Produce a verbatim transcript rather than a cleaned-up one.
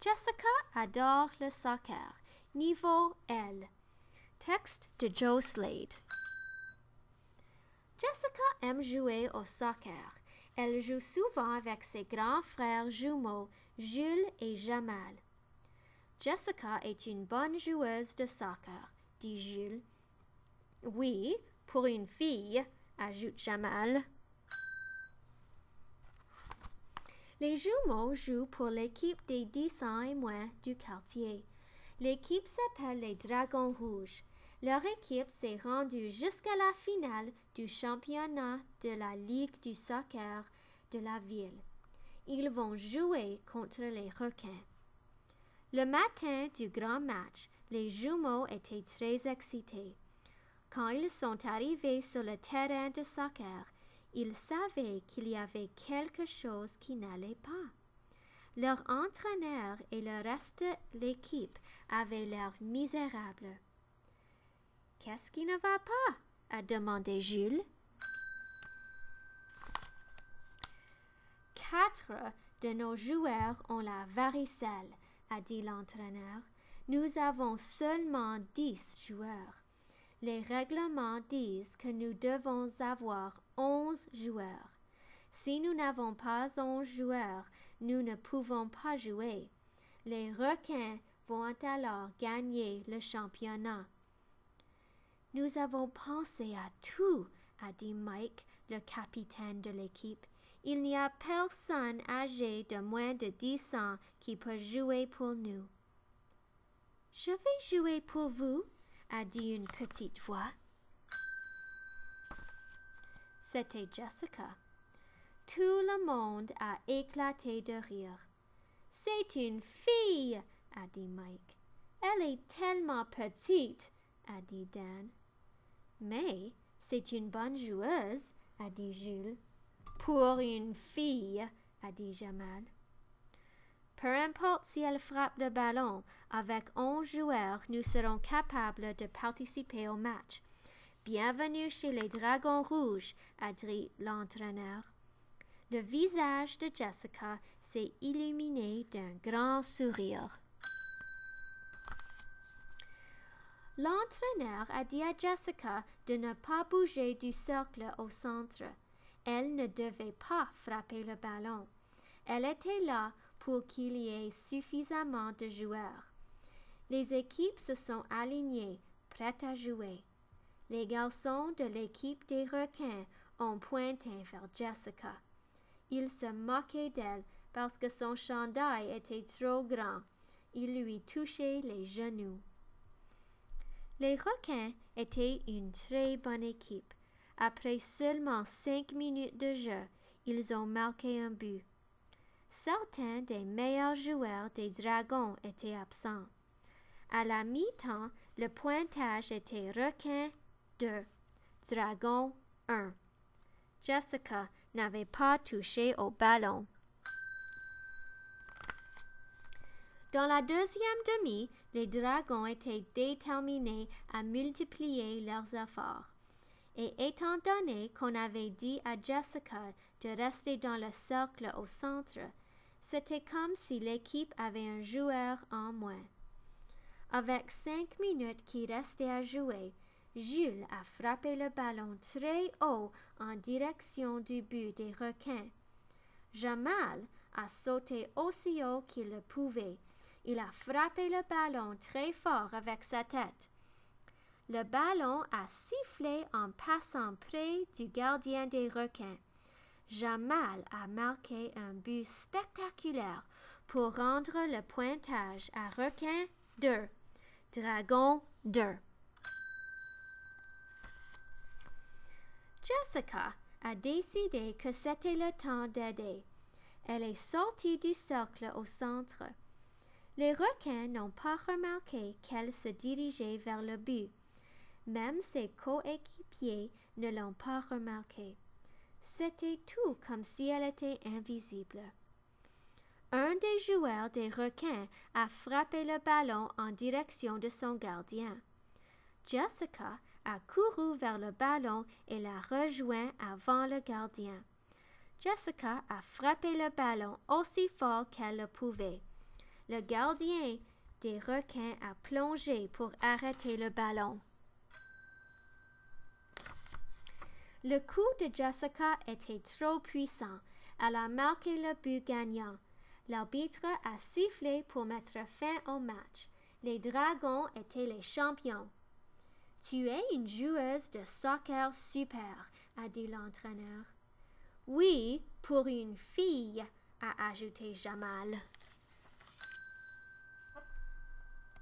Jessica adore le soccer. Niveau L. Texte de Joe Slade. Jessica aime jouer au soccer. Elle joue souvent avec ses grands frères jumeaux, Jules et Jamal. Jessica est une bonne joueuse de soccer, dit Jules. Oui, pour une fille, ajoute Jamal. Les jumeaux jouent pour l'équipe des dix ans et moins du quartier. L'équipe s'appelle les Dragons Rouges. Leur équipe s'est rendue jusqu'à la finale du championnat de la Ligue du soccer de la ville. Ils vont jouer contre les requins. Le matin du grand match, les jumeaux étaient très excités. Quand ils sont arrivés sur le terrain de soccer, ils savaient qu'il y avait quelque chose qui n'allait pas. Leur entraîneur et le reste de l'équipe avaient l'air misérables. « Qu'est-ce qui ne va pas? » a demandé Jules. « Quatre de nos joueurs ont la varicelle, » a dit l'entraîneur. « Nous avons seulement dix joueurs. Les règlements disent que nous devons avoir onze joueurs. Si nous n'avons pas onze joueurs, nous ne pouvons pas jouer. Les requins vont alors gagner le championnat. » « Nous avons pensé à tout, » a dit Mike, le capitaine de l'équipe. « Il n'y a personne âgé de moins de dix ans qui peut jouer pour nous. »« Je vais jouer pour vous, » a dit une petite voix. C'était Jessica. Tout le monde a éclaté de rire. « C'est une fille, » a dit Mike. « Elle est tellement petite, » a dit Dan. « Mais c'est une bonne joueuse, » a dit Jules. « Pour une fille, » a dit Jamal. « Peu importe si elle frappe le ballon, avec onze joueurs, nous serons capables de participer au match. Bienvenue chez les Dragons Rouges, » a dit l'entraîneur. Le visage de Jessica s'est illuminé d'un grand sourire. L'entraîneur a dit à Jessica de ne pas bouger du cercle au centre. Elle ne devait pas frapper le ballon. Elle était là pour qu'il y ait suffisamment de joueurs. Les équipes se sont alignées, prêtes à jouer. Les garçons de l'équipe des requins ont pointé vers Jessica. Ils se moquaient d'elle parce que son chandail était trop grand. Ils lui touchaient les genoux. Les requins étaient une très bonne équipe. Après seulement cinq minutes de jeu, ils ont marqué un but. Certains des meilleurs joueurs des Dragons étaient absents. À la mi-temps, le pointage était requin deux, Dragon un. Jessica n'avait pas touché au ballon. Dans la deuxième demi, les Dragons étaient déterminés à multiplier leurs efforts. Et étant donné qu'on avait dit à Jessica de rester dans le cercle au centre, c'était comme si l'équipe avait un joueur en moins. Avec cinq minutes qui restaient à jouer, Jules a frappé le ballon très haut en direction du but des requins. Jamal a sauté aussi haut qu'il le pouvait. Il a frappé le ballon très fort avec sa tête. Le ballon a sifflé en passant près du gardien des requins. Jamal a marqué un but spectaculaire pour rendre le pointage à requin deux, Dragon deux. Jessica a décidé que c'était le temps d'aider. Elle est sortie du cercle au centre. Les requins n'ont pas remarqué qu'elle se dirigeait vers le but. Même ses coéquipiers ne l'ont pas remarqué. C'était tout comme si elle était invisible. Un des joueurs des requins a frappé le ballon en direction de son gardien. Jessica a couru vers le ballon et l'a rejoint avant le gardien. Jessica a frappé le ballon aussi fort qu'elle le pouvait. Le gardien des requins a plongé pour arrêter le ballon. Le coup de Jessica était trop puissant. Elle a marqué le but gagnant. L'arbitre a sifflé pour mettre fin au match. Les Dragons étaient les champions. « Tu es une joueuse de soccer super », a dit l'entraîneur. « Oui, pour une fille », a ajouté Jamal.